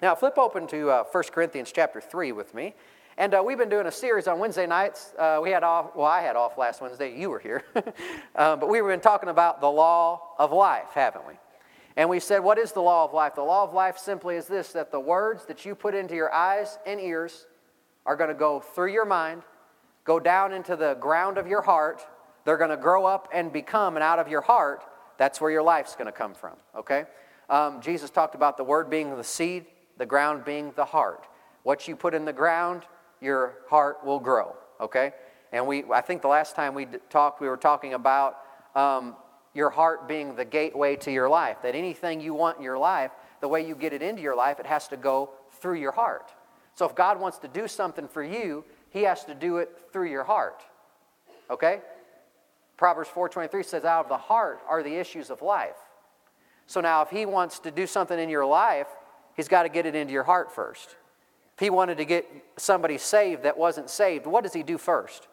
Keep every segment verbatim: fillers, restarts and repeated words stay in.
Now, flip open to uh, First Corinthians chapter three with me. And uh, we've been doing a series on Wednesday nights. Uh, we had off, well, I had off last Wednesday. You were here. uh, but we've been talking about the law of life, haven't we? And we said, what is the law of life? The law of life simply is this, that the words that you put into your eyes and ears are going to go through your mind, go down into the ground of your heart. They're going to grow up and become, and out of your heart, that's where your life's going to come from, okay? Um, Jesus talked about the word being the seed, the ground being the heart. What you put in the ground, your heart will grow, okay? And we, I think the last time we talked, we were talking about um, your heart being the gateway to your life. That anything you want in your life, the way you get it into your life, it has to go through your heart. So if God wants to do something for you, He has to do it through your heart, okay? Proverbs four twenty-three says, out of the heart are the issues of life. So now if He wants to do something in your life, He's got to get it into your heart first. If He wanted to get somebody saved that wasn't saved, what does He do first?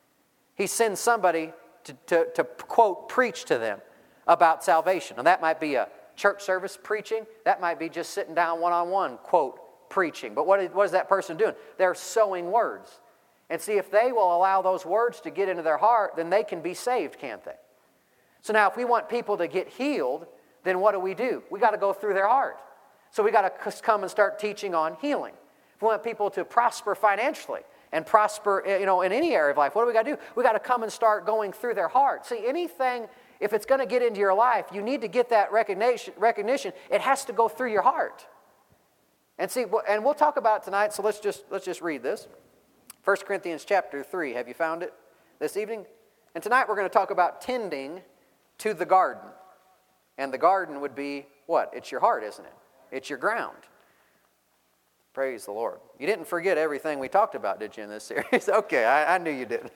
He sends somebody to, to, to quote, preach to them about salvation. And that might be a church service preaching. That might be just sitting down one-on-one, quote, preaching. But what is, what is that person doing? They're sowing words. And see, if they will allow those words to get into their heart, then they can be saved, can't they? So now if we want people to get healed, then what do we do? We got to go through their heart. So we got to come and start teaching on healing. If we want people to prosper financially and prosper, you know, in any area of life, what do we got to do? We got to come and start going through their heart. See, anything, if it's going to get into your life, you need to get that recognition. Recognition. It has to go through your heart. And see, and we'll talk about it tonight. So let's just let's just read this. First Corinthians chapter three. Have you found it this evening? And tonight we're going to talk about tending to the garden. And the garden would be what? It's your heart, isn't it? It's your ground. Praise the Lord. You didn't forget everything we talked about, did you, in this series? Okay, I, I knew you did.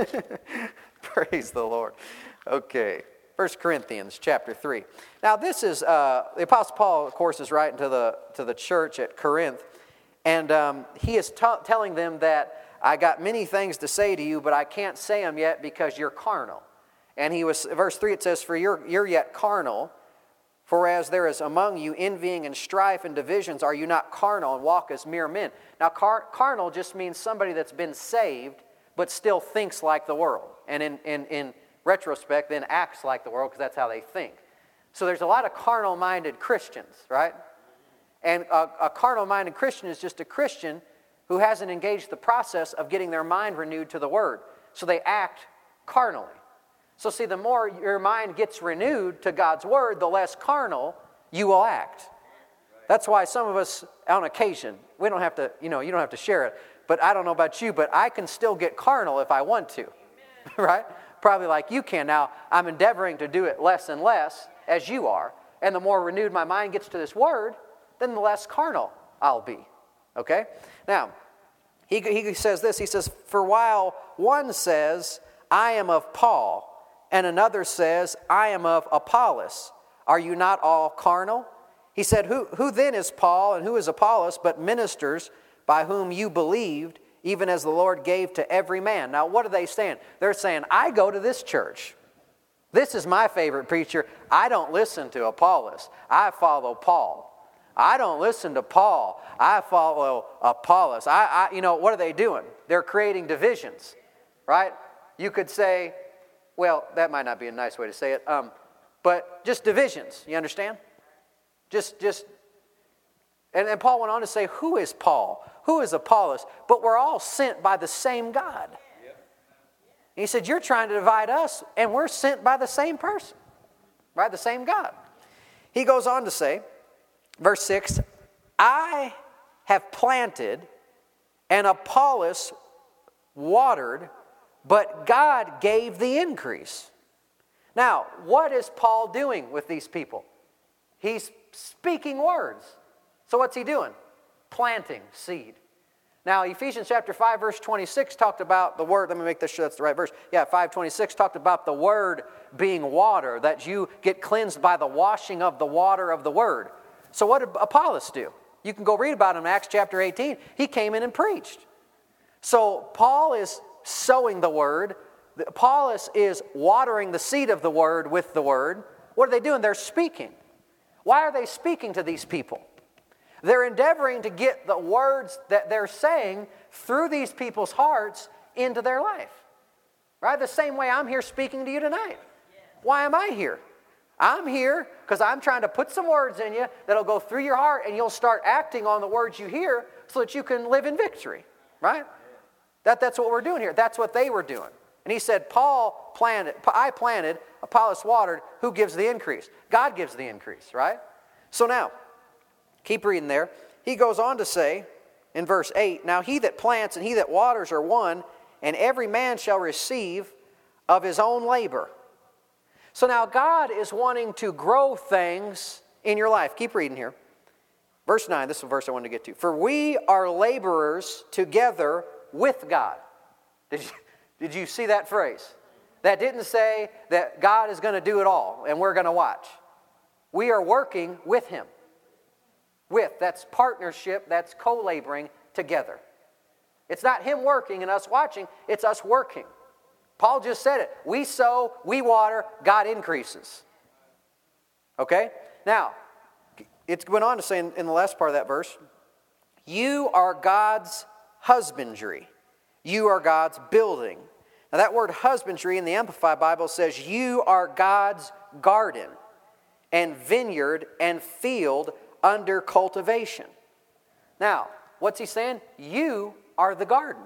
Praise the Lord. Okay, First Corinthians chapter three. Now this is, uh, the Apostle Paul, of course, is writing to the, to the church at Corinth. And um, he is t- telling them that I got many things to say to you, but I can't say them yet because you're carnal. And he was, verse three, it says, for you're, you're yet carnal. For as there is among you envying and strife and divisions, are you not carnal and walk as mere men? Now, car- carnal just means somebody that's been saved, but still thinks like the world. And in, in, in retrospect, then acts like the world, because that's how they think. So there's a lot of carnal-minded Christians, right? And a, a carnal-minded Christian is just a Christian who hasn't engaged the process of getting their mind renewed to the Word. So they act carnally. So see, the more your mind gets renewed to God's Word, the less carnal you will act. That's why some of us, on occasion, we don't have to, you know, you don't have to share it, but I don't know about you, but I can still get carnal if I want to, right? Probably like you can. Now, I'm endeavoring to do it less and less, as you are, and the more renewed my mind gets to this Word, then the less carnal I'll be, okay? Now, he, he says this, he says, for while one says, I am of Paul, and another says, I am of Apollos. Are you not all carnal? He said, who, who then is Paul and who is Apollos but ministers by whom you believed, even as the Lord gave to every man? Now, what are they saying? They're saying, I go to this church. This is my favorite preacher. I don't listen to Apollos. I follow Paul. I don't listen to Paul. I follow Apollos. I, I, you know, what are they doing? They're creating divisions, right? You could say, well, that might not be a nice way to say it, um, but just divisions, you understand? Just, just, and, and Paul went on to say, who is Paul? Who is Apollos? But we're all sent by the same God. He said, you're trying to divide us, and we're sent by the same person, by the same God. He goes on to say, verse six, I have planted, and Apollos watered, but God gave the increase. Now, what is Paul doing with these people? He's speaking words. So what's he doing? Planting seed. Now, Ephesians chapter five, verse twenty-six talked about the word. Let me make this sure that's the right verse. Yeah, five twenty-six talked about the word being water, that you get cleansed by the washing of the water of the word. So what did Apollos do? You can go read about him in Acts chapter eighteen. He came in and preached. So Paul is sowing the word. Apollos is watering the seed of the word with the word. What are they doing? They're speaking. Why are they speaking to these people? They're endeavoring to get the words that they're saying through these people's hearts into their life. Right? The same way I'm here speaking to you tonight. Why am I here? I'm here because I'm trying to put some words in you that'll go through your heart, and you'll start acting on the words you hear so that you can live in victory. Right? That, that's what we're doing here. That's what they were doing. And he said, Paul planted, I planted, Apollos watered, who gives the increase? God gives the increase, right? So now, keep reading there. He goes on to say in verse eight, now he that plants and he that waters are one, and every man shall receive of his own labor. So now God is wanting to grow things in your life. Keep reading here. Verse nine, this is the verse I wanted to get to. For we are laborers together with God. Did you, did you see that phrase? That didn't say that God is going to do it all and we're going to watch. We are working with Him. With, that's partnership, that's co-laboring together. It's not Him working and us watching, it's us working. Paul just said it. We sow, we water, God increases. Okay? Now, it went on to say in, in the last part of that verse, you are God's husbandry. You are God's building. Now that word husbandry in the Amplified Bible says you are God's garden and vineyard and field under cultivation. Now, what's he saying? You are the garden.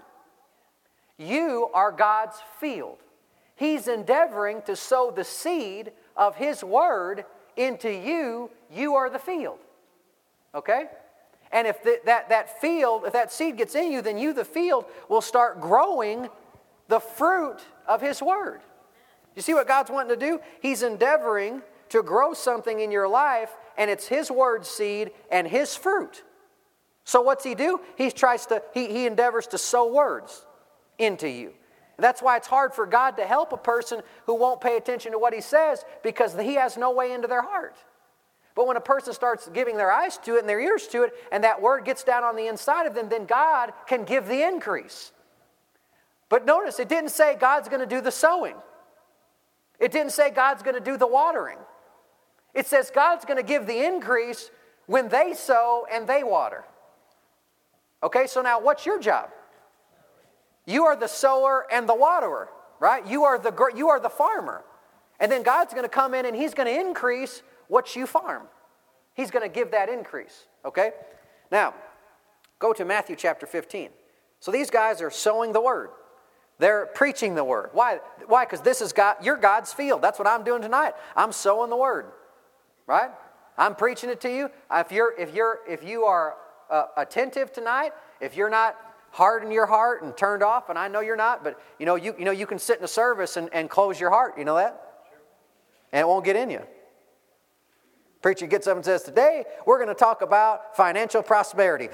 You are God's field. He's endeavoring to sow the seed of His Word into you. You are the field. Okay? And if the, that, that field, if that seed gets in you, then you, the field, will start growing the fruit of His Word. You see what God's wanting to do? He's endeavoring to grow something in your life, and it's His Word seed and His fruit. So what's He do? He tries to, he, he endeavors to sow words into you. That's why it's hard for God to help a person who won't pay attention to what He says, because He has no way into their heart. But when a person starts giving their eyes to it and their ears to it, and that word gets down on the inside of them, then God can give the increase. But notice, it didn't say God's going to do the sowing. It didn't say God's going to do the watering. It says God's going to give the increase when they sow and they water. Okay, so now what's your job? You are the sower and the waterer, right? You are the, you are the farmer. And then God's going to come in and He's going to increase what you farm. He's going to give that increase, okay? Now, go to Matthew chapter fifteen. So these guys are sowing the word. They're preaching the word. Why? Why? Because this is God, you're God's field. That's what I'm doing tonight. I'm sowing the word, right? I'm preaching it to you. If you're, if you're, if you are uh, attentive tonight, if you're not hard in your heart and turned off, and I know you're not, but you know, you, you know, you can sit in a service and, and close your heart. You know that? And it won't get in you. Preacher gets up and says, today we're going to talk about financial prosperity.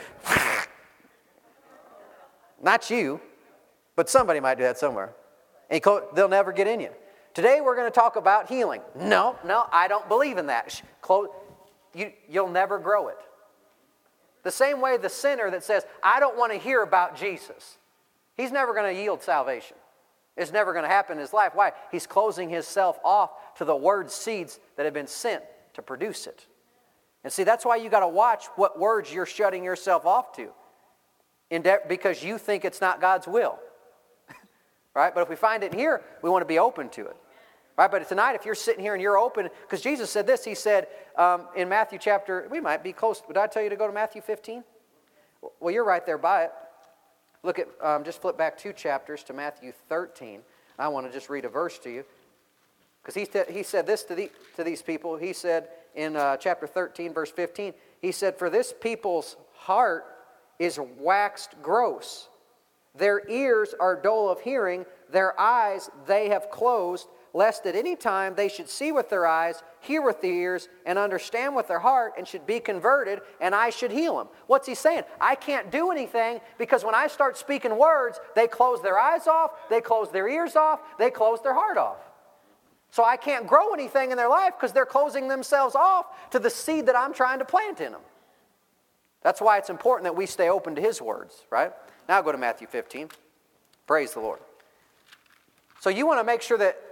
Not you, but somebody might do that somewhere. And they'll never get in you. Today we're going to talk about healing. No, no, I don't believe in that. You, you'll never grow it. The same way the sinner that says, I don't want to hear about Jesus, he's never going to yield salvation. It's never going to happen in his life. Why? He's closing himself off to the word seeds that have been sent to produce it. And see, that's why you got to watch what words you're shutting yourself off to, in de- because you think it's not God's will. Right? But if we find it in here, we want to be open to it. Right? But tonight, if you're sitting here and you're open, because Jesus said this, He said um, in Matthew chapter, we might be close. Would I tell you to go to Matthew fifteen? Well, you're right there by it. Look at, um, just flip back two chapters to Matthew thirteen. I want to just read a verse to you. Because he, th- he said this to, the, to these people. He said in uh, chapter thirteen, verse fifteen, He said, for this people's heart is waxed gross. Their ears are dull of hearing. Their eyes they have closed, lest at any time they should see with their eyes, hear with their ears, and understand with their heart, and should be converted, and I should heal them. What's he saying? I can't do anything, because when I start speaking words, they close their eyes off, they close their ears off, they close their heart off. So I can't grow anything in their life because they're closing themselves off to the seed that I'm trying to plant in them. That's why it's important that we stay open to His words, right? Now go to Matthew fifteen. Praise the Lord. So you want to make sure that,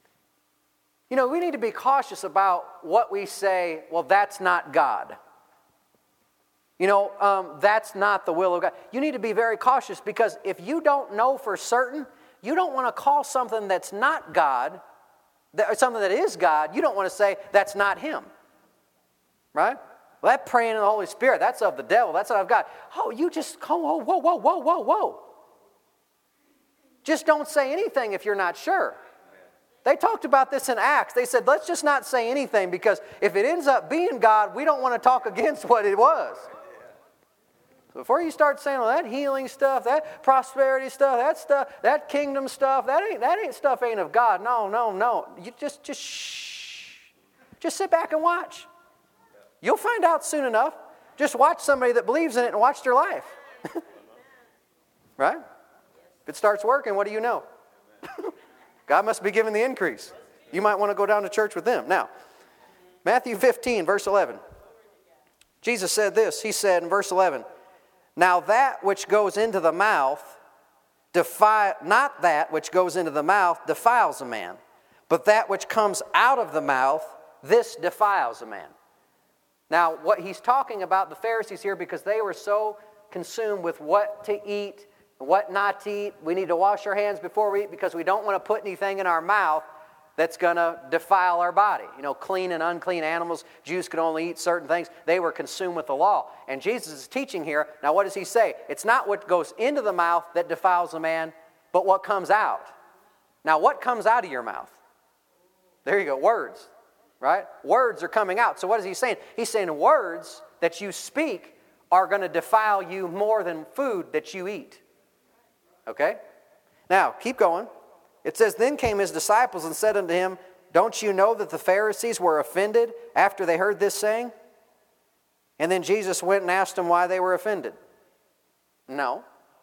you know, we need to be cautious about what we say, well, that's not God. You know, um, that's not the will of God. You need to be very cautious, because if you don't know for certain, you don't want to call something that's not God, that, or something that is God, you don't want to say that's not Him. Right? Well, that praying in the Holy Spirit, that's of the devil. That's not of God. Oh, you just, oh, whoa, whoa, whoa, whoa, whoa. Just don't say anything if you're not sure. They talked about this in Acts. They said, let's just not say anything, because if it ends up being God, we don't want to talk against what it was. So before you start saying, well, that healing stuff, that prosperity stuff, that stuff, that kingdom stuff, that ain't that ain't stuff ain't of God. No, no, no. You just just shh. Just sit back and watch. You'll find out soon enough. Just watch somebody that believes in it and watch their life. Right? If it starts working, what do you know? God must be giving the increase. You might want to go down to church with them. Now, Matthew fifteen, verse eleven. Jesus said this. He said in verse eleven, now that which goes into the mouth, defi- not that which goes into the mouth defiles a man, but that which comes out of the mouth, this defiles a man. Now, what he's talking about, the Pharisees here, because they were so consumed with what to eat, what not to eat. We need to wash our hands before we eat, because we don't want to put anything in our mouth that's going to defile our body. You know, clean and unclean animals, Jews could only eat certain things. They were consumed with the law. And Jesus is teaching here. Now, what does he say? It's not what goes into the mouth that defiles a man, but what comes out. Now, what comes out of your mouth? There you go, words, right? Words are coming out. So what is he saying? He's saying words that you speak are going to defile you more than food that you eat. Okay? Now, keep going. It says, then came his disciples and said unto him, don't you know that the Pharisees were offended after they heard this saying? And then Jesus went and asked them why they were offended. No.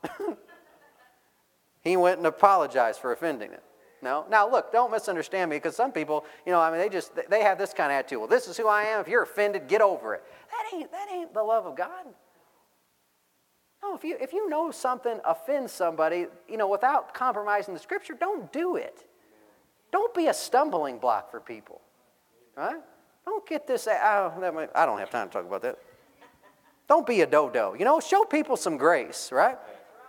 He went and apologized for offending them. No. Now, look, don't misunderstand me, because some people, you know, I mean, they just, they have this kind of attitude. Well, this is who I am. If you're offended, get over it. That ain't, that ain't the love of God. No, if you, if you know something offends somebody, you know, without compromising the Scripture, don't do it. Don't be a stumbling block for people. Right? Don't get this, oh, that might, I don't have time to talk about that. Don't be a dodo. You know, show people some grace, right?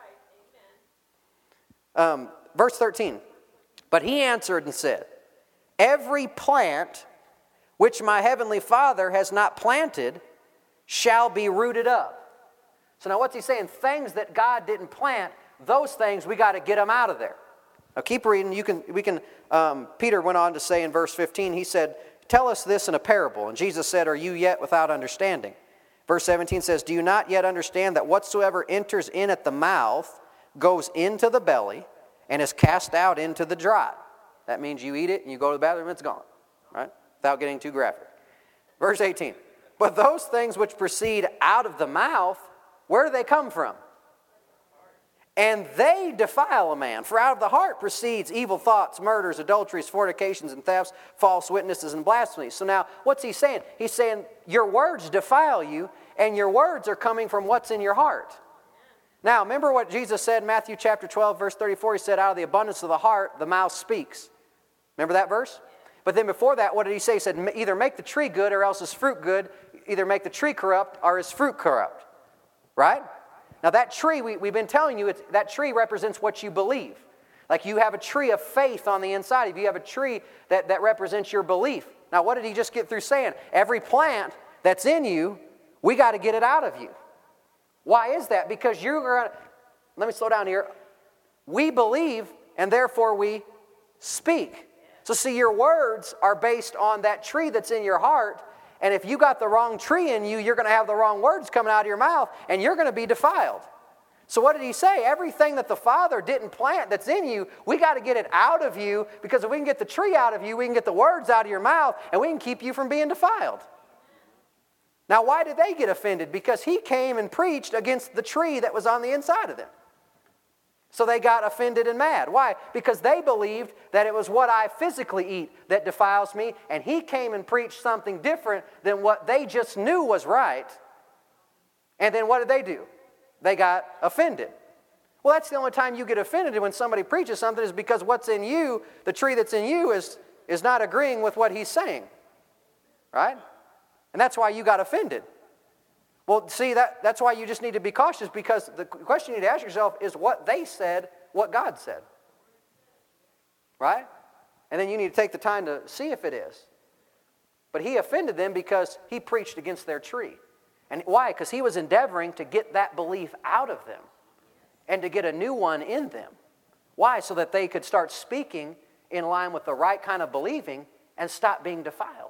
Um, verse thirteen. But he answered and said, every plant which my heavenly Father has not planted shall be rooted up. So now what's he saying? Things that God didn't plant, those things, we got to get them out of there. Now keep reading. You can, we can. Um, Peter went on to say in verse fifteen, he said, tell us this in a parable. And Jesus said, are you yet without understanding? Verse seventeen says, do you not yet understand that whatsoever enters in at the mouth goes into the belly and is cast out into the draught? That means you eat it and you go to the bathroom, it's gone. Right? Without getting too graphic. Verse eighteen, but those things which proceed out of the mouth, where do they come from? And they defile a man. For out of the heart proceeds evil thoughts, murders, adulteries, fornications, and thefts, false witnesses, and blasphemies. So now, what's he saying? He's saying your words defile you, and your words are coming from what's in your heart. Now, remember what Jesus said in Matthew chapter twelve, verse thirty-four. He said, out of the abundance of the heart, the mouth speaks. Remember that verse? But then before that, what did he say? He said, either make the tree good or else his fruit good. Either make the tree corrupt or his fruit corrupt. Right? Now that tree, we, we've been telling you, it's, that tree represents what you believe. Like you have a tree of faith on the inside of you. You have a tree that, that represents your belief. Now what did he just get through saying? Every plant that's in you, we got to get it out of you. Why is that? Because you're going to, let me slow down here. We believe and therefore we speak. So see, your words are based on that tree that's in your heart. And if you got the wrong tree in you, you're going to have the wrong words coming out of your mouth, and you're going to be defiled. So what did he say? Everything that the Father didn't plant that's in you, we got to get it out of you, because if we can get the tree out of you, we can get the words out of your mouth, and we can keep you from being defiled. Now, why did they get offended? Because he came and preached against the tree that was on the inside of them. So they got offended and mad. Why? Because they believed that it was what I physically eat that defiles me, and he came and preached something different than what they just knew was right. And then what did they do? They got offended. Well, that's the only time you get offended when somebody preaches something, is because what's in you, the tree that's in you, is, is not agreeing with what he's saying. Right? And that's why you got offended. Well, see, that, that's why you just need to be cautious, because the question you need to ask yourself is what they said, what God said. Right? And then you need to take the time to see if it is. But he offended them because he preached against their tree. And why? Because he was endeavoring to get that belief out of them and to get a new one in them. Why? So that they could start speaking in line with the right kind of believing and stop being defiled.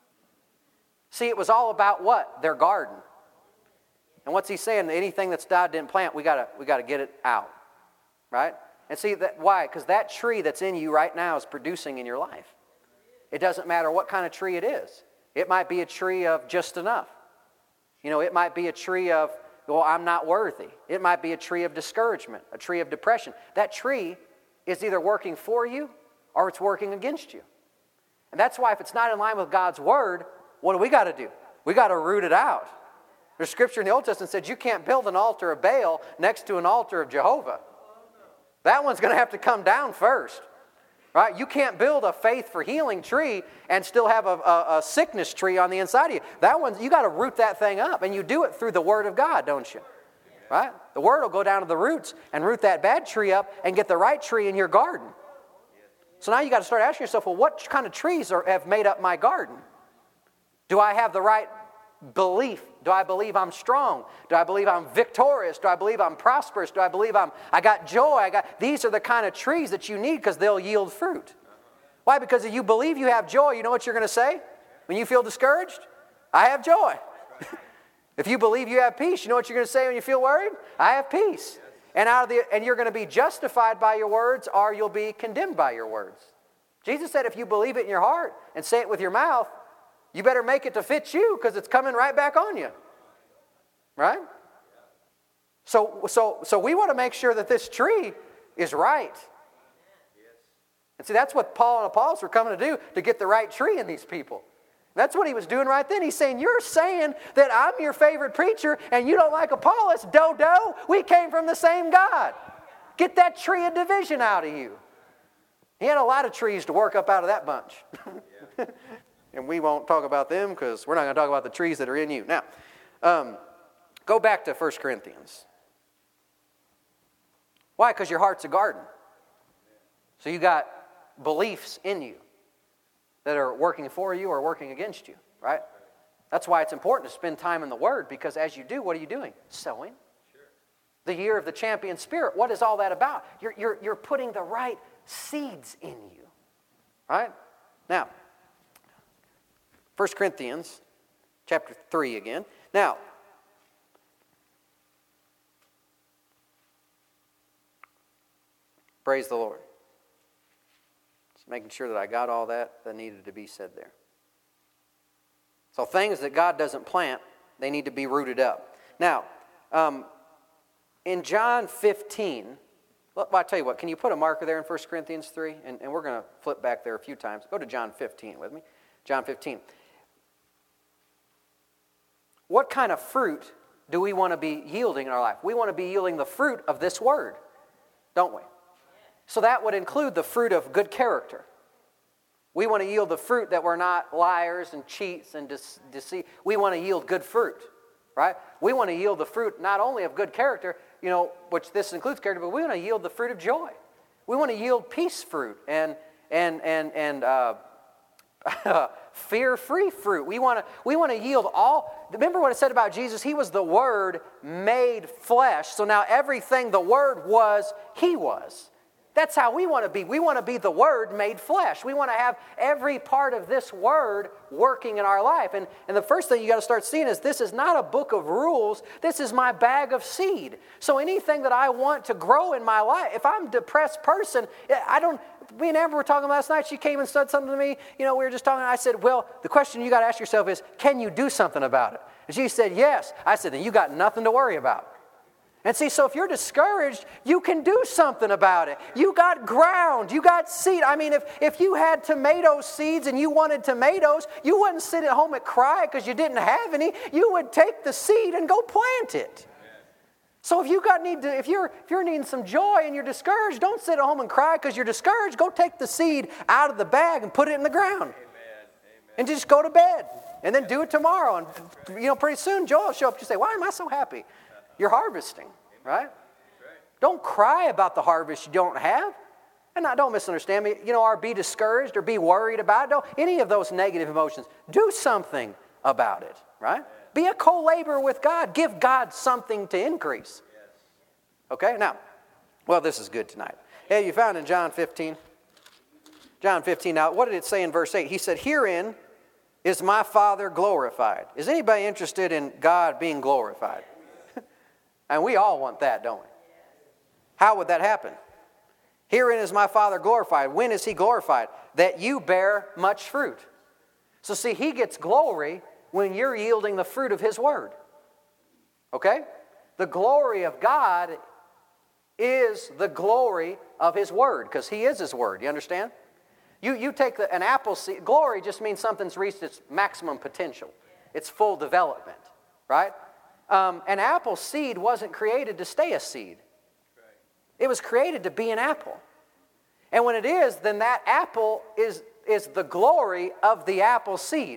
See, it was all about what? Their garden. And what's he saying? Anything that's God didn't plant, we gotta we gotta get it out, right? And see that why? Because that tree that's in you right now is producing in your life. It doesn't matter what kind of tree it is. It might be a tree of just enough. You know, it might be a tree of, well, I'm not worthy. It might be a tree of discouragement, a tree of depression. That tree is either working for you or it's working against you. And that's why if it's not in line with God's word, what do we got to do? We got to root it out. There's scripture in the Old Testament that said you can't build an altar of Baal next to an altar of Jehovah. That one's going to have to come down first. Right? You can't build a faith for healing tree and still have a, a, a sickness tree on the inside of you. That one, you got to root that thing up. And you do it through the Word of God, don't you? Right? The Word will go down to the roots and root that bad tree up and get the right tree in your garden. So now you got to start asking yourself, well, what kind of trees are, have made up my garden? Do I have the right belief? Do I believe I'm strong? Do I believe I'm victorious? Do I believe I'm prosperous? Do I believe I'm I got joy? I got these are the kind of trees that you need because they'll yield fruit. Why? Because if you believe you have joy, you know what you're going to say when you feel discouraged? I have joy. If you believe you have peace, you know what you're going to say when you feel worried? I have peace. And out of the and you're going to be justified by your words, or you'll be condemned by your words. Jesus said if you believe it in your heart and say it with your mouth, you better make it to fit you because it's coming right back on you. Right? So, so, so we want to make sure that this tree is right. And see, that's what Paul and Apollos were coming to do, to get the right tree in these people. That's what he was doing right then. He's saying, you're saying that I'm your favorite preacher and you don't like Apollos. Do-do. We came from the same God. Get that tree of division out of you. He had a lot of trees to work up out of that bunch. And we won't talk about them because we're not going to talk about the trees that are in you. Now, um, go back to First Corinthians. Why? Because your heart's a garden. So you got beliefs in you that are working for you or working against you, right? That's why it's important to spend time in the Word, because as you do, what are you doing? Sowing. Sure. The year of the champion spirit. What is all that about? You're, you're, you're putting the right seeds in you, right? Now, First Corinthians chapter three again. Now, praise the Lord. Just making sure that I got all that that needed to be said there. So things that God doesn't plant, they need to be rooted up. Now, um, in John fifteen, well, I tell you what, can you put a marker there in First Corinthians three? And, and we're going to flip back there a few times. Go to John fifteen with me. John fifteen. What kind of fruit do we want to be yielding in our life? We want to be yielding the fruit of this word, don't we? So that would include the fruit of good character. We want to yield the fruit that we're not liars and cheats and deceit. We want to yield good fruit, right? We want to yield the fruit not only of good character, you know, which this includes character, but we want to yield the fruit of joy. We want to yield peace fruit and and and and uh, fear-free fruit. We want to we want to yield all. Remember what it said about Jesus? He was the Word made flesh. So now everything the Word was, He was. That's how we want to be. We want to be the Word made flesh. We want to have every part of this Word working in our life. And, and the first thing you got to start seeing is this is not a book of rules. This is my bag of seed. So anything that I want to grow in my life, if I'm a depressed person, I don't, me and Amber were talking last night. She came and said something to me. You know, we were just talking. I said, well, the question you got to ask yourself is, can you do something about it? And she said, yes. I said, then you got nothing to worry about. And see, so if you're discouraged, you can do something about it. You got ground. You got seed. I mean, if, if you had tomato seeds and you wanted tomatoes, you wouldn't sit at home and cry because you didn't have any. You would take the seed and go plant it. So if you got need to, if you're if you're needing some joy and you're discouraged, don't sit at home and cry because you're discouraged. Go take the seed out of the bag and put it in the ground. Amen. Amen. And just go to bed And then do it tomorrow. And, you know, pretty soon Joel will show up and say, why am I so happy? You're harvesting, right? Don't cry about the harvest you don't have. And not, don't misunderstand me, you know, or be discouraged or be worried about it. Don't, any of those negative emotions. Do something about it, right? Be a co-laborer with God. Give God something to increase. Okay, now, well, this is good tonight. Hey, you found in John fifteen? John fifteen, now, what did it say in verse eight? He said, herein is my Father glorified. Is anybody interested in God being glorified? And we all want that, don't we? How would that happen? Herein is my Father glorified. When is He glorified? That you bear much fruit. So see, He gets glory when you're yielding the fruit of His Word. Okay? The glory of God is the glory of His Word, because He is His Word. You understand? You, you take the, an apple seed. Glory just means something's reached its maximum potential. Its full development. Right? Um, an apple seed wasn't created to stay a seed. It was created to be an apple. And when it is, then that apple is, is the glory of the apple seed.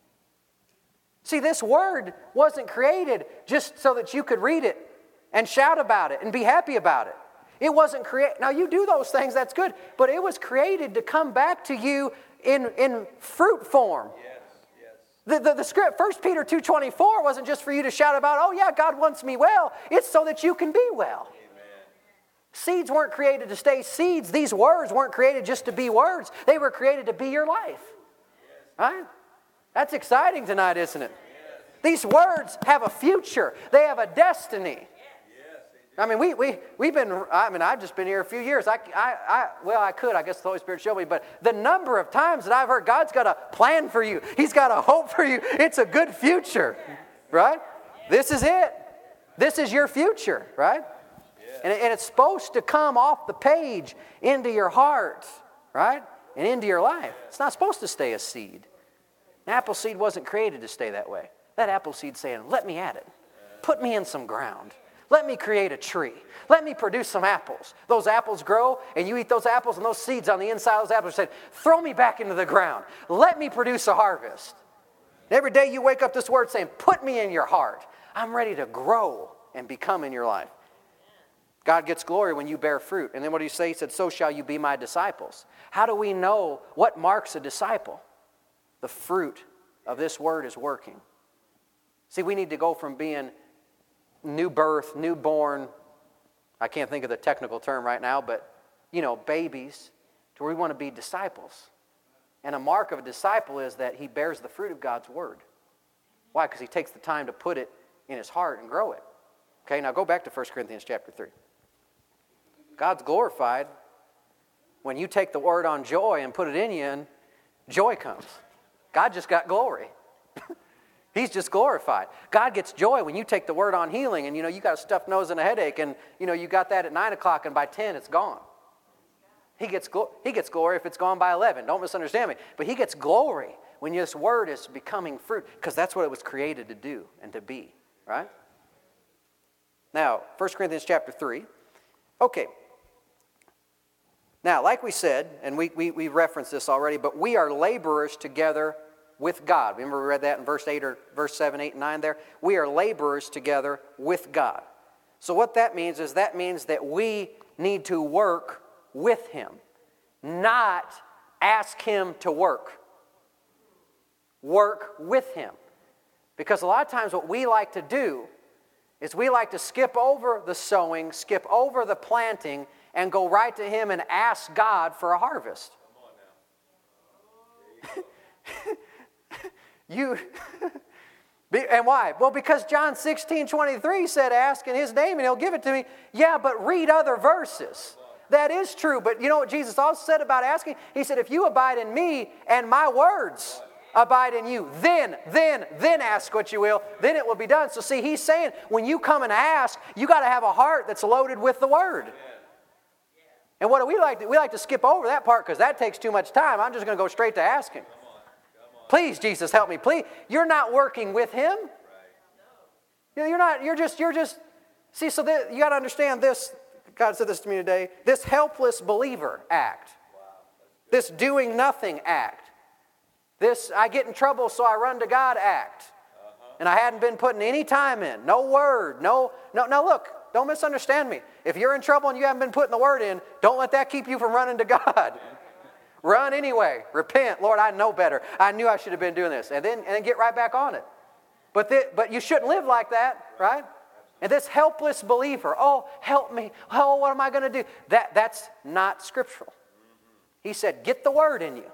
See, this word wasn't created just so that you could read it and shout about it and be happy about it. It wasn't created. Now, you do those things, that's good. But it was created to come back to you in, in fruit form. Yes, yes. The, the, the script, First Peter two twenty-four, wasn't just for you to shout about, oh yeah, God wants me well. It's so that you can be well. Seeds weren't created to stay seeds. These words weren't created just to be words. They were created to be your life. Right? That's exciting tonight, isn't it? These words have a future. They have a destiny. I mean, we, we, we've been, I mean, I've just been here a few years. I, I, I, well, I could. I guess the Holy Spirit showed me. But the number of times that I've heard God's got a plan for you. He's got a hope for you. It's a good future. Right? This is it. This is your future. Right? And it's supposed to come off the page into your heart, right? And into your life. It's not supposed to stay a seed. An apple seed wasn't created to stay that way. That apple seed's saying, let me at it. Put me in some ground. Let me create a tree. Let me produce some apples. Those apples grow, and you eat those apples, and those seeds on the inside of those apples say, throw me back into the ground. Let me produce a harvest. And every day you wake up this word saying, put me in your heart. I'm ready to grow and become in your life. God gets glory when you bear fruit. And then what did He say? He said, so shall you be my disciples. How do we know what marks a disciple? The fruit of this word is working. See, we need to go from being new birth, newborn, I can't think of the technical term right now, but, you know, babies, to where we want to be disciples. And a mark of a disciple is that he bears the fruit of God's word. Why? Because he takes the time to put it in his heart and grow it. Okay, now go back to First Corinthians chapter three. God's glorified when you take the word on joy and put it in you, and joy comes. God just got glory. He's just glorified. God gets joy when you take the word on healing, and you know you got a stuffed nose and a headache, and you know you got that at nine o'clock, and by ten it's gone. He gets glo- he gets glory if it's gone by eleven. Don't misunderstand me, but he gets glory when this word is becoming fruit, because that's what it was created to do and to be. Right? Now, First Corinthians chapter three. Okay. Now, like we said, and we, we, we referenced this already, but we are laborers together with God. Remember we read that in verse eight or verse seven, eight, and nine there? We are laborers together with God. So what that means is that means that we need to work with Him, not ask Him to work. Work with Him. Because a lot of times what we like to do is we like to skip over the sowing, skip over the planting, and go right to Him and ask God for a harvest. you, and why? Well, because John sixteen twenty-three said, ask in His name and He'll give it to me. Yeah, but read other verses. That is true, but you know what Jesus also said about asking? He said, if you abide in me and my words abide in you, then, then, then ask what you will, then it will be done. So see, He's saying, when you come and ask, you got to have a heart that's loaded with the Word. And what do we like to, we like to skip over that part because that takes too much time. I'm just going to go straight to asking. Come on, come on. Please, Jesus, help me. Please. You're not working with Him. Right. You're not, you're just, you're just, see, so that, you got to understand this. God said this to me today. This helpless believer act. Wow. This doing nothing act. this I get in trouble so I run to God act. And I hadn't been putting any time in. No word. No, no. Now look, don't misunderstand me. If you're in trouble and you haven't been putting the word in, don't let that keep you from running to God. Run anyway. Repent. Lord, I know better. I knew I should have been doing this. And then, and then get right back on it. But, the, but you shouldn't live like that, right? And this helpless believer, oh, help me. Oh, what am I going to do? That, that's not scriptural. He said, get the word in you.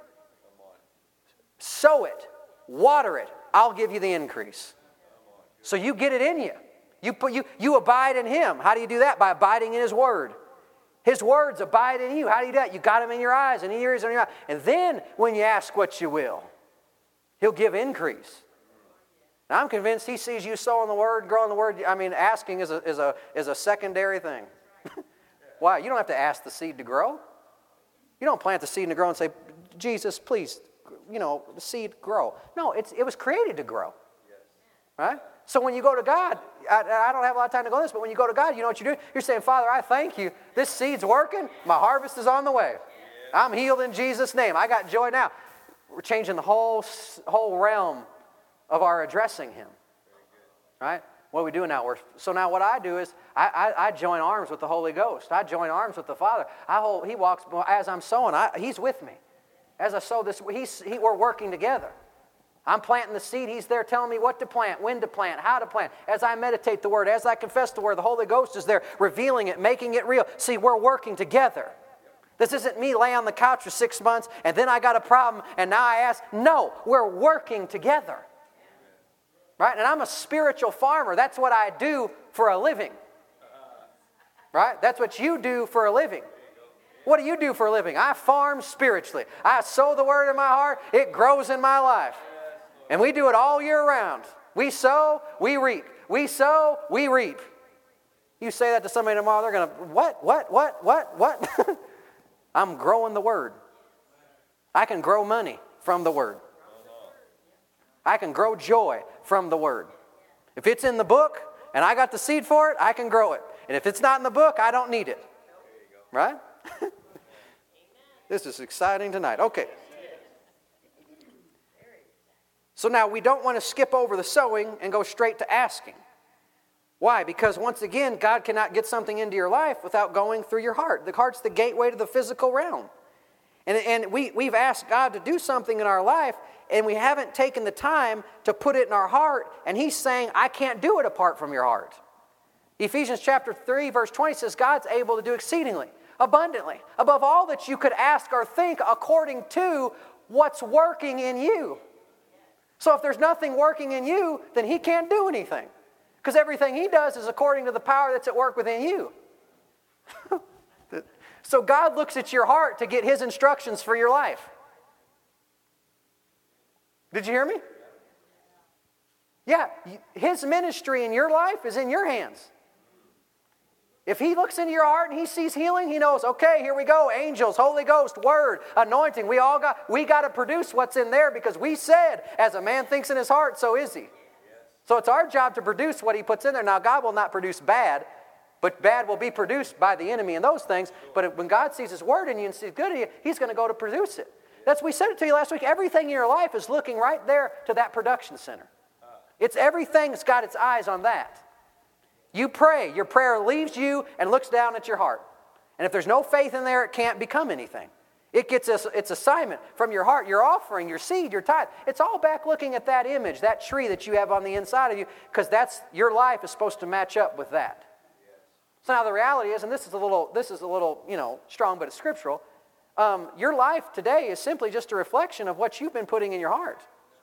Sow it. Water it. I'll give you the increase. So you get it in you. You, put, you. you abide in Him. How do you do that? By abiding in His Word. His words abide in you. How do you do that? You got them in your eyes and ears and your eyes. And then when you ask what you will, He'll give increase. Now I'm convinced He sees you sowing the Word, growing the Word. I mean, asking is a, is a, is a secondary thing. Why? You don't have to ask the seed to grow. You don't plant the seed to grow and say, Jesus, please, you know, the seed grow. No, it's, it was created to grow. Right? So when you go to God, I, I don't have a lot of time to go on this, but when you go to God, you know what you're doing? You're saying, Father, I thank you. This seed's working. My harvest is on the way. I'm healed in Jesus' name. I got joy now. We're changing the whole, whole realm of our addressing Him. Right? What are we doing now? We're, so now what I do is I, I, I join arms with the Holy Ghost. I join arms with the Father. I hold, He walks, as I'm sowing, I, He's with me. As I sow this, he's, he, we're working together. I'm planting the seed. He's there telling me what to plant, when to plant, how to plant. As I meditate the Word, as I confess the Word, the Holy Ghost is there revealing it, making it real. See, we're working together. This isn't me laying on the couch for six months and then I got a problem and now I ask. No, we're working together. Right? And I'm a spiritual farmer. That's what I do for a living. Right? That's what you do for a living. What do you do for a living? I farm spiritually. I sow the Word in my heart. It grows in my life. And we do it all year round. We sow, we reap. We sow, we reap. You say that to somebody tomorrow, they're going to, what, what, what, what, what? I'm growing the Word. I can grow money from the Word. I can grow joy from the Word. If it's in the book and I got the seed for it, I can grow it. And if it's not in the book, I don't need it. Right? This is exciting tonight. Okay. So now we don't want to skip over the sowing and go straight to asking. Why? Because once again, God cannot get something into your life without going through your heart. The heart's the gateway to the physical realm. And, and we, we've asked God to do something in our life, and we haven't taken the time to put it in our heart, and He's saying, I can't do it apart from your heart. Ephesians chapter three, verse twenty says, God's able to do exceedingly, abundantly, above all that you could ask or think according to what's working in you. So if there's nothing working in you, then He can't do anything. Because everything He does is according to the power that's at work within you. So God looks at your heart to get His instructions for your life. Did you hear me? Yeah, His ministry in your life is in your hands. If He looks into your heart and He sees healing, He knows, okay, here we go. Angels, Holy Ghost, Word, anointing. We all got, we got to produce what's in there because we said, as a man thinks in his heart, so is he. Yes. So it's our job to produce what He puts in there. Now, God will not produce bad, but bad will be produced by the enemy and those things. But when God sees His Word in you and sees good in you, He's going to go to produce it. That's we said it to you last week. Everything in your life is looking right there to that production center. It's everything's got its eyes on that. You pray. Your prayer leaves you and looks down at your heart. And if there's no faith in there, it can't become anything. It gets its, its assignment from your heart, your offering, your seed, your tithe. It's all back looking at that image, that tree that you have on the inside of you, because that's your life is supposed to match up with that. So now the reality is, and this is a little, this is a little, you know, strong, but it's scriptural. Um, your life today is simply just a reflection of what you've been putting in your heart.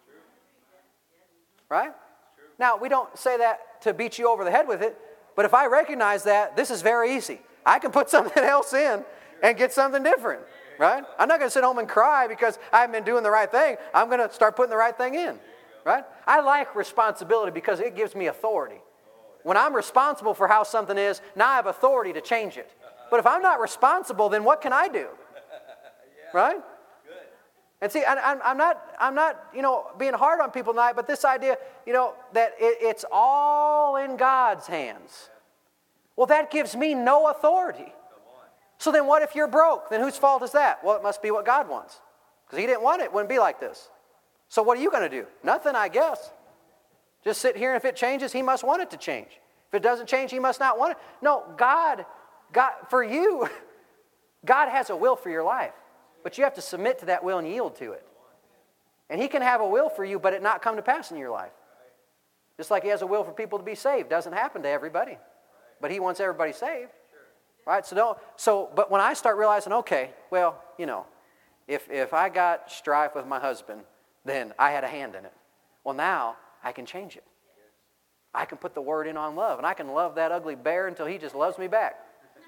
Right? Now, we don't say that to beat you over the head with it, but if I recognize that, this is very easy. I can put something else in and get something different, right? I'm not going to sit home and cry because I haven't been doing the right thing. I'm going to start putting the right thing in, right? I like responsibility because it gives me authority. When I'm responsible for how something is, now I have authority to change it. But if I'm not responsible, then what can I do? Right? And see, I, I'm not, I'm not, you know, being hard on people tonight, but this idea, you know, that it, it's all in God's hands. Well, that gives me no authority. So then what if you're broke? Then whose fault is that? Well, it must be what God wants. Because He didn't want it. It wouldn't be like this. So what are you going to do? Nothing, I guess. Just sit here, and if it changes, he must want it to change. If it doesn't change, he must not want it. No, God, God, for you, God has a will for your life. But you have to submit to that will and yield to it. And he can have a will for you, but it not come to pass in your life. Just like he has a will for people to be saved. Doesn't happen to everybody. But he wants everybody saved. Right? So don't, so, but when I start realizing, okay, well, you know, if, if I got strife with my husband, then I had a hand in it. Well, now I can change it. I can put the word in on love, and I can love that ugly bear until he just loves me back.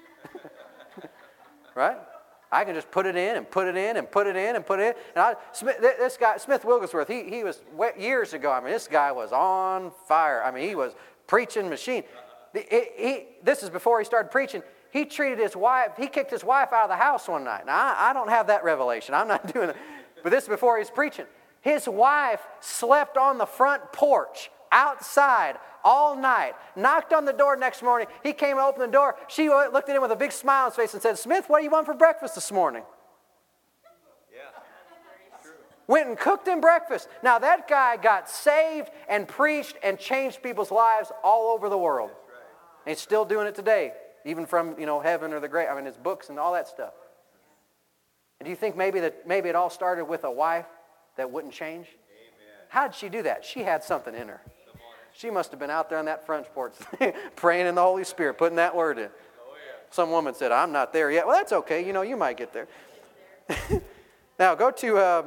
Right? I can just put it in and put it in and put it in and put it in. And I, Smith, this guy, Smith Wigglesworth, he, he was, years ago, I mean, this guy was on fire. I mean, he was preaching machine. He, he, this is before he started preaching. He treated his wife, he kicked his wife out of the house one night. Now, I, I don't have that revelation. I'm not doing it. But this is before he was preaching. His wife slept on the front porch outside all night, knocked on the door next morning. He came and opened the door. She looked at him with a big smile on his face and said, Smith, what do you want for breakfast this morning? Yeah. Went and cooked him breakfast. Now that guy got saved and preached and changed people's lives all over the world. And he's still doing it today, even from, you know, heaven or the great, I mean, his books and all that stuff. And do you think maybe that maybe it all started with a wife that wouldn't change? Amen. How did she do that? She had something in her. She must have been out there on that front porch praying in the Holy Spirit, putting that word in. Oh, yeah. Some woman said, I'm not there yet. Well, that's okay. You know, you might get there. Now, go to... Um,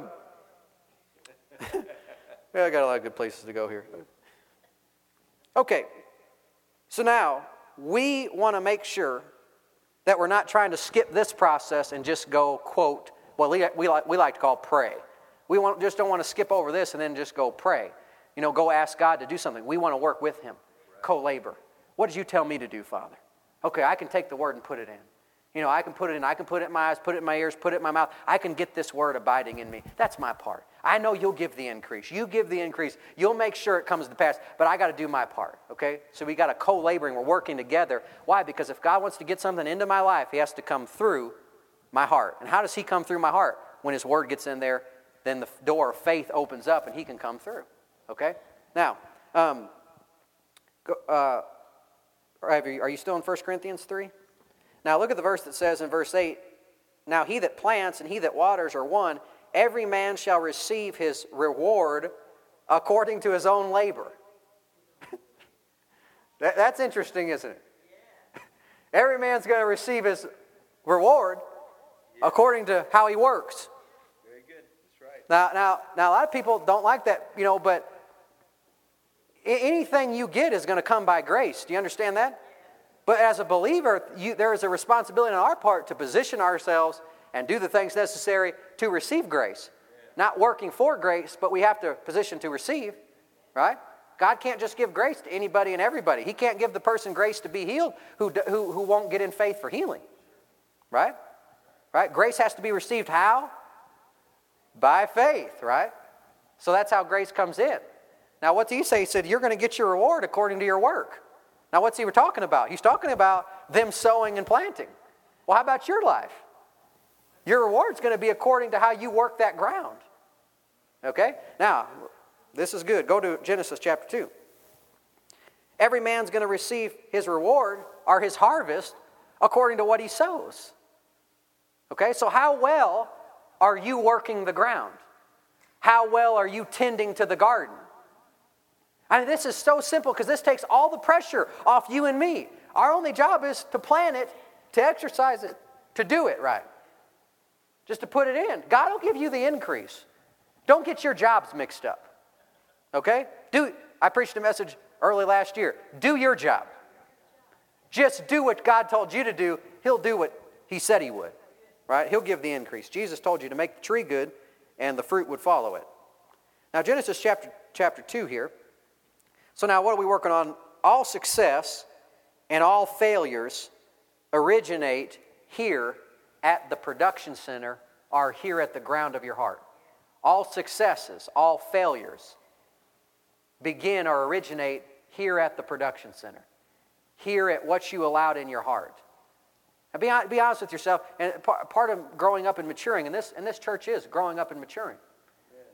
I got a lot of good places to go here. Okay. So now, we want to make sure that we're not trying to skip this process and just go, quote, well, we, we, like, we like to call pray. We want, just don't want to skip over this and then just go pray. You know, go ask God to do something. We want to work with him. Right. Co-labor. What did you tell me to do, Father? Okay, I can take the word and put it in. You know, I can put it in. I can put it in my eyes, put it in my ears, put it in my mouth. I can get this word abiding in me. That's my part. I know you'll give the increase. You give the increase. You'll make sure it comes to pass. But I got to do my part, okay? So we got a co-laboring. We're working together. Why? Because if God wants to get something into my life, he has to come through my heart. And how does he come through my heart? When his word gets in there, then the door of faith opens up and he can come through, okay? Now, um, uh, are you still in First Corinthians three? Now look at the verse that says in verse eight, now he that plants and he that waters are one, every man shall receive his reward according to his own labor. that, that's interesting, isn't it? Yeah. Every man's going to receive his reward yeah. according to how he works. Very good. That's right. Now, now, now a lot of people don't like that, you know, but anything you get is going to come by grace. Do you understand that? But as a believer, you, there is a responsibility on our part to position ourselves and do the things necessary to receive grace. Not working for grace, but we have to position to receive, right? God can't just give grace to anybody and everybody. He can't give the person grace to be healed who, who, who won't get in faith for healing, right? Right? Grace has to be received how? By faith, right? So that's how grace comes in. Now, what's he say? He said, you're going to get your reward according to your work. Now, what's he talking about? He's talking about them sowing and planting. Well, how about your life? Your reward's going to be according to how you work that ground. Okay? Now, this is good. Go to Genesis chapter two. Every man's going to receive his reward or his harvest according to what he sows. Okay? So how well are you working the ground? How well are you tending to the garden? I mean, this is so simple because this takes all the pressure off you and me. Our only job is to plan it, to exercise it, to do it right. Just to put it in. God will give you the increase. Don't get your jobs mixed up. Okay? Do. I preached a message early last year. Do your job. Just do what God told you to do. He'll do what he said he would. Right? He'll give the increase. Jesus told you to make the tree good and the fruit would follow it. Now, Genesis chapter, chapter two here. So now what are we working on? All success and all failures originate here at the production center or here at the ground of your heart. All successes, all failures begin or originate here at the production center. Here at what you allowed in your heart. Now be, be honest with yourself. And part of growing up and maturing, and this, and this church is growing up and maturing.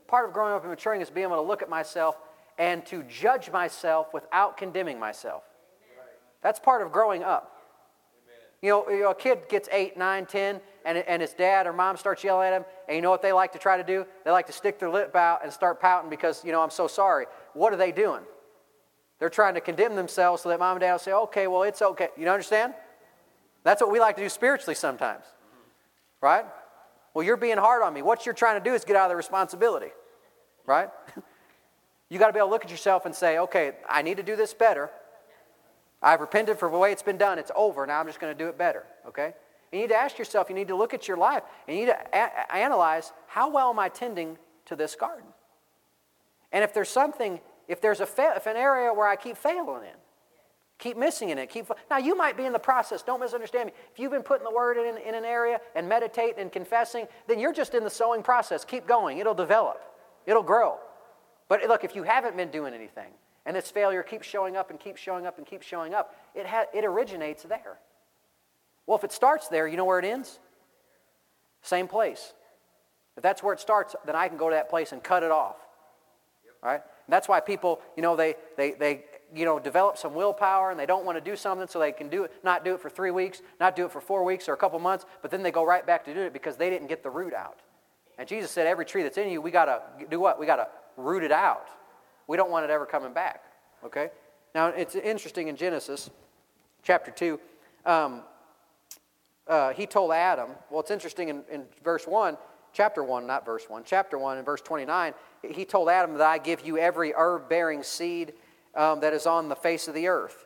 part of growing up and maturing is being able to look at myself and to judge myself without condemning myself. That's part of growing up. You know, you know, a kid gets eight, nine, ten, and, and his dad or mom starts yelling at him, and you know what they like to try to do? They like to stick their lip out and start pouting because, you know, I'm so sorry. What are they doing? They're trying to condemn themselves so that mom and dad will say, okay, well, it's okay. You understand? That's what we like to do spiritually sometimes. Right? Well, you're being hard on me. What you're trying to do is get out of the responsibility. Right? You got to be able to look at yourself and say, okay, I need to do this better. I've repented for the way it's been done. It's over. Now I'm just going to do it better. Okay? You need to ask yourself, you need to look at your life, and you need to a- analyze, how well am I tending to this garden? And if there's something, if there's a fa- if an area where I keep failing in, keep missing in it, keep... Now, you might be in the process. Don't misunderstand me. If you've been putting the word in, in an area and meditating and confessing, then you're just in the sowing process. Keep going. It'll develop. It'll grow. But look, if you haven't been doing anything, and this failure keeps showing up and keeps showing up and keeps showing up, it ha- it originates there. Well, if it starts there, you know where it ends? Same place. If that's where it starts, then I can go to that place and cut it off. All right? And that's why people, you know, they, they, they you know, develop some willpower and they don't want to do something so they can do it, not do it for three weeks, not do it for four weeks or a couple months, but then they go right back to do it because they didn't get the root out. And Jesus said every tree that's in you, we got to do what? We got to root it out. We don't want it ever coming back. Okay? Now, it's interesting in Genesis chapter two, um, uh, he told Adam, well, it's interesting in, in verse one, chapter one, not verse one, chapter one, in verse twenty-nine, he told Adam that I give you every herb-bearing seed um, that is on the face of the earth.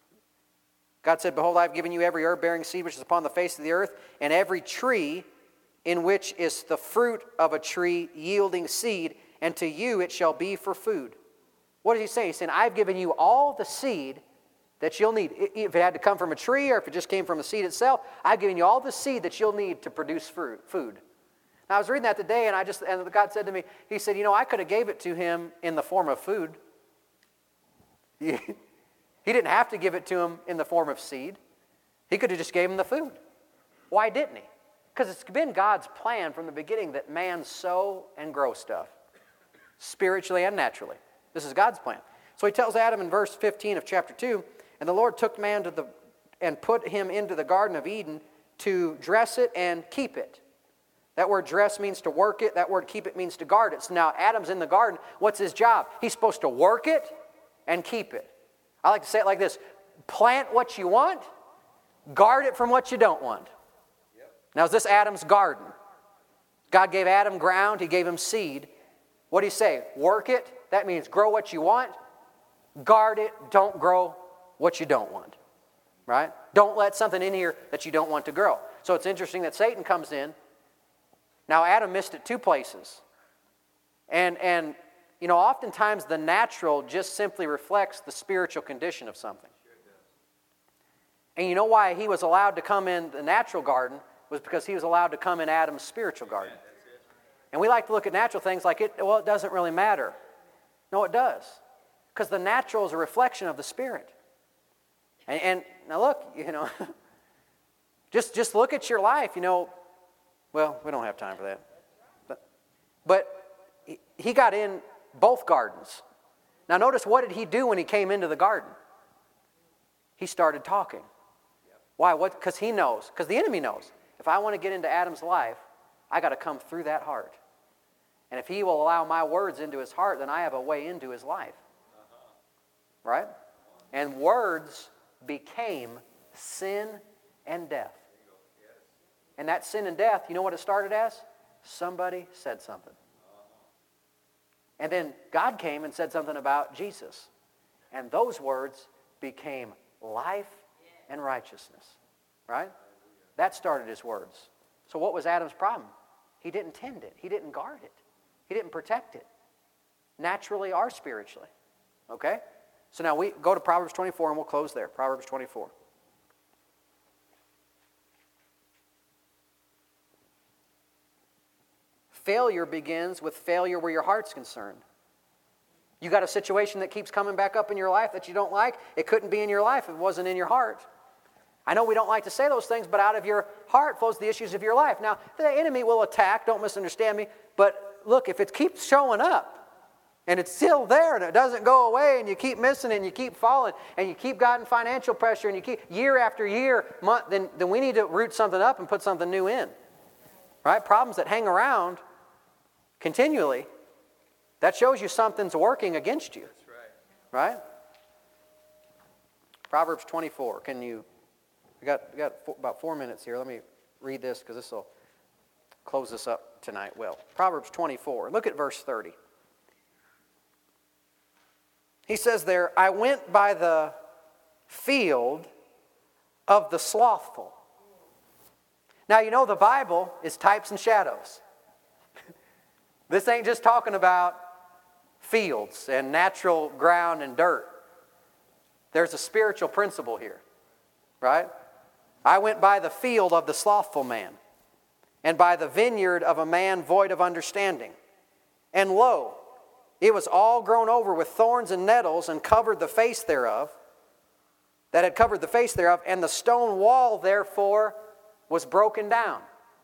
God said, behold, I have given you every herb-bearing seed which is upon the face of the earth, and every tree in which is the fruit of a tree yielding seed, and to you it shall be for food. What is he saying? He's saying, I've given you all the seed that you'll need. If it had to come from a tree or if it just came from a seed itself, I've given you all the seed that you'll need to produce fruit, food. Now, I was reading that today, and I just and God said to me, he said, you know, I could have gave it to him in the form of food. He didn't have to give it to him in the form of seed. He could have just gave him the food. Why didn't he? Because it's been God's plan from the beginning that man sow and grow stuff, spiritually and naturally. This is God's plan. So he tells Adam in verse fifteen of chapter two, and the Lord took man to the and put him into the Garden of Eden to dress it and keep it. That word dress means to work it. That word keep it means to guard it. So now Adam's in the garden. What's his job? He's supposed to work it and keep it. I like to say it like this. Plant what you want. Guard it from what you don't want. Yep. Now is this Adam's garden? God gave Adam ground. He gave him seed. What do you say? Work it. That means grow what you want. Guard it. Don't grow what you don't want. Right? Don't let something in here that you don't want to grow. So it's interesting that Satan comes in. Now, Adam missed it two places. And, and you know, oftentimes the natural just simply reflects the spiritual condition of something. And you know why he was allowed to come in the natural garden was because he was allowed to come in Adam's spiritual garden. And we like to look at natural things like, it. well, it doesn't really matter. No, it does. Because the natural is a reflection of the Spirit. And, and now look, you know, just, just look at your life, you know. Well, we don't have time for that. But, but he got in both gardens. Now notice, what did he do when he came into the garden? He started talking. Why? What? Because he knows. Because the enemy knows. If I want to get into Adam's life, I got to come through that heart. And if he will allow my words into his heart, then I have a way into his life. Right? And words became sin and death. And that sin and death, you know what it started as? Somebody said something. And then God came and said something about Jesus. And those words became life and righteousness. Right? That started his words. So what was Adam's problem? He didn't tend it. He didn't guard it. He didn't protect it. Naturally or spiritually. Okay? So now we go to Proverbs twenty-four and we'll close there. Proverbs twenty-four. Failure begins with failure where your heart's concerned. You got a situation that keeps coming back up in your life that you don't like. It couldn't be in your life if it wasn't in your heart. I know we don't like to say those things, but out of your heart flows the issues of your life. Now, the enemy will attack, don't misunderstand me, but look, if it keeps showing up, and it's still there and it doesn't go away and you keep missing it and you keep falling and you keep getting financial pressure and you keep year after year, month, then, then we need to root something up and put something new in. Right? Problems that hang around continually, that shows you something's working against you. That's right. Right? Proverbs twenty-four. Can you, we got, we got four, about four minutes here. Let me read this because this will close this up tonight well. Proverbs twenty-four. Look at verse thirty. He says there, I went by the field of the slothful. Now, you know the Bible is types and shadows. This ain't just talking about fields and natural ground and dirt. There's a spiritual principle here, right? I went by the field of the slothful man, and by the vineyard of a man void of understanding. And lo, it was all grown over with thorns and nettles, and covered the face thereof, that had covered the face thereof, and the stone wall therefore was broken down.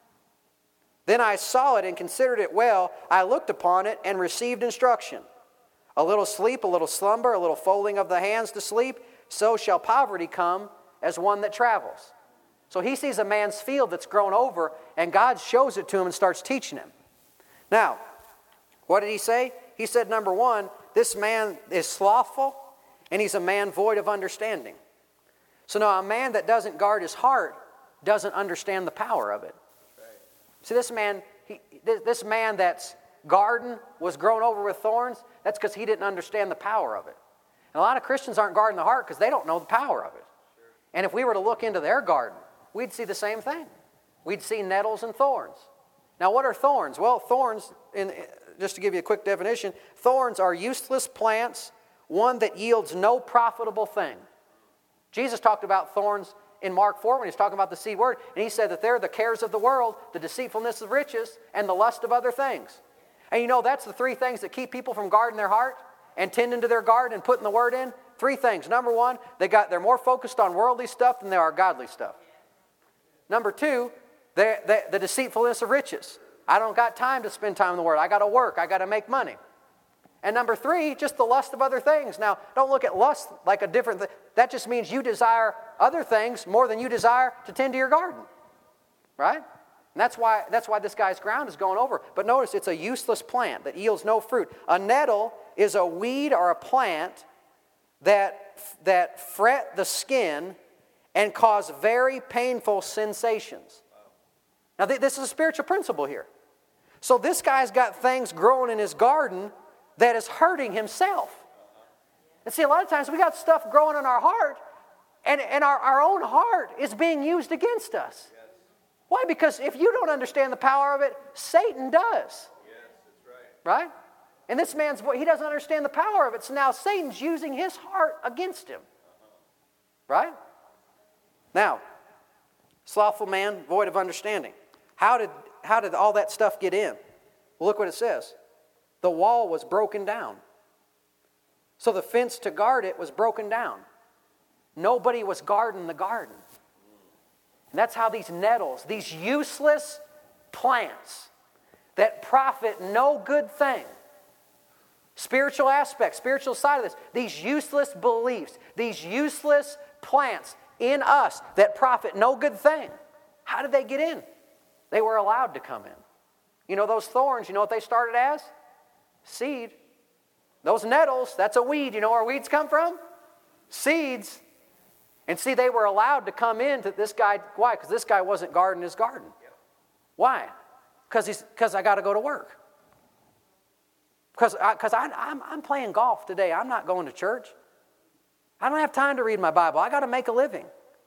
Then I saw it and considered it well. I looked upon it and received instruction. A little sleep, a little slumber, a little folding of the hands to sleep, so shall poverty come as one that travels. So he sees a man's field that's grown over, and God shows it to him and starts teaching him. Now, what did he say? He said, number one, this man is slothful, and he's a man void of understanding. So now a man that doesn't guard his heart doesn't understand the power of it. Right. See, this man, he, this man that's garden was grown over with thorns, that's because he didn't understand the power of it. And a lot of Christians aren't guarding the heart because they don't know the power of it. Sure. And if we were to look into their garden, we'd see the same thing. We'd see nettles and thorns. Now, what are thorns? Well, thorns, in, just to give you a quick definition, thorns are useless plants, one that yields no profitable thing. Jesus talked about thorns in Mark four when he was talking about the C word, and he said that they're the cares of the world, the deceitfulness of riches, and the lust of other things. And you know, that's the three things that keep people from guarding their heart and tending to their garden and putting the word in. Three things. Number one, they got, they're more focused on worldly stuff than they are godly stuff. Number two, they, they, the deceitfulness of riches. I don't got time to spend time in the Word. I got to work. I got to make money. And number three, just the lust of other things. Now, don't look at lust like a different thing. That just means you desire other things more than you desire to tend to your garden. Right? And that's why, that's why this guy's ground is going over. But notice, it's a useless plant that yields no fruit. A nettle is a weed or a plant that, that fret the skin and cause very painful sensations. Now, th- this is a spiritual principle here. So this guy's got things growing in his garden that is hurting himself. And see, a lot of times we got stuff growing in our heart, and, and our, our own heart is being used against us. Yes. Why? Because if you don't understand the power of it, Satan does. Yes, that's right. Right? And this man's, he doesn't understand the power of it, so now Satan's using his heart against him. Uh-huh. Right? Now, slothful man, void of understanding. How did, how did all that stuff get in? Well, look what it says. The wall was broken down. So the fence to guard it was broken down. Nobody was guarding the garden. And that's how these nettles, these useless plants that profit no good thing, spiritual aspect, spiritual side of this, these useless beliefs, these useless plants in us that profit no good thing. How did they get in? They were allowed to come in. You know those thorns, you know what they started as? Seed. Those nettles, that's a weed. You know where weeds come from? Seeds. And see, they were allowed to come into this guy. Why? Because this guy wasn't guarding his garden. Why? Because he's because I got to go to work. Because I, because I, I'm, I'm playing golf today. I'm not going to church. I don't have time to read my Bible. I got to make a living.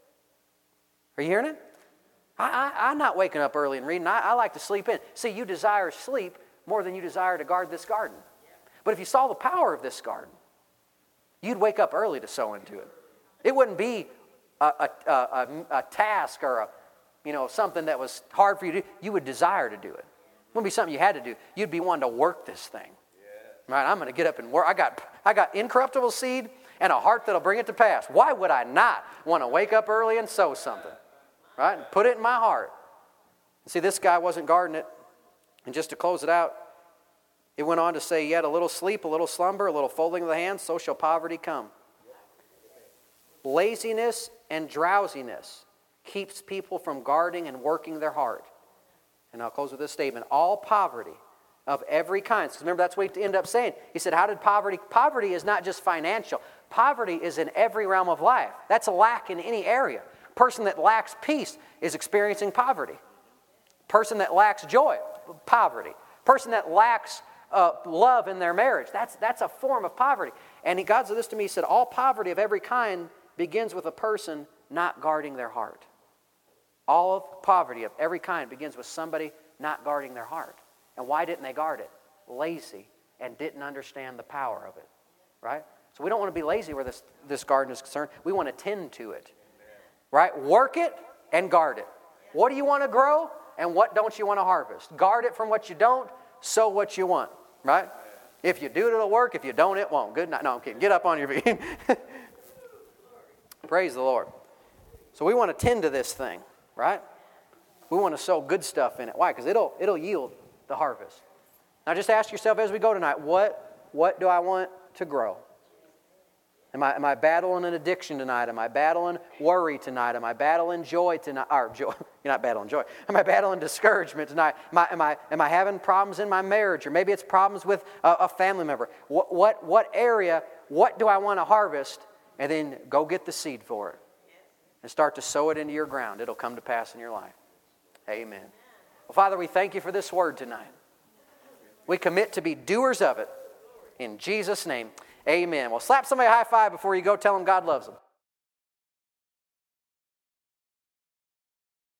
Are you hearing it? I, I, I'm not waking up early and reading. I, I like to sleep in. See, you desire sleep more than you desire to guard this garden. But if you saw the power of this garden, you'd wake up early to sow into it. It wouldn't be a, a, a, a task or a, you know, something that was hard for you to do. You would desire to do it. It wouldn't be something you had to do. You'd be wanting to work this thing. Yeah. Right? I'm going to get up and work. I got, I got incorruptible seed and a heart that'll bring it to pass. Why would I not want to wake up early and sow something? Right? And put it in my heart. See, this guy wasn't guarding it. And just to close it out, It went on to say, yet a little sleep, a little slumber, a little folding of the hands, so shall poverty come. Laziness and drowsiness keeps people from guarding and working their heart. And I'll close with this statement. All poverty of every kind. Because remember, that's what he ended up saying. He said, how did poverty... Poverty is not just financial. Poverty is in every realm of life. That's a lack in any area. Person that lacks peace is experiencing poverty. Person that lacks joy, poverty. Person that lacks uh, love in their marriage, that's, that's a form of poverty. And he, God said this to me, he said, all poverty of every kind begins with a person not guarding their heart. All of poverty of every kind begins with somebody not guarding their heart. And why didn't they guard it? Lazy and didn't understand the power of it. Right? So we don't want to be lazy where this, this garden is concerned. We want to tend to it. Right? Work it and guard it. What do you want to grow and what don't you want to harvest? Guard it from what you don't, sow what you want. Right? If you do it, it'll work. If you don't, it won't. Good night. No, I'm kidding. Get up on your feet. Praise the Lord. So we want to tend to this thing. Right? We want to sow good stuff in it. Why? Because it'll, it'll yield the harvest. Now just ask yourself as we go tonight, what, what do I want to grow? Am I, am I battling an addiction tonight? Am I battling worry tonight? Am I battling joy tonight? Or joy, you're not battling joy. Am I battling discouragement tonight? Am I, am I, am I having problems in my marriage? Or maybe it's problems with a, a family member. What, what, what area, what do I want to harvest? And then go get the seed for it. And start to sow it into your ground. It'll come to pass in your life. Amen. Well, Father, we thank you for this word tonight. We commit to be doers of it. In Jesus' name, amen. Well, slap somebody a high five before you go. Tell them God loves them.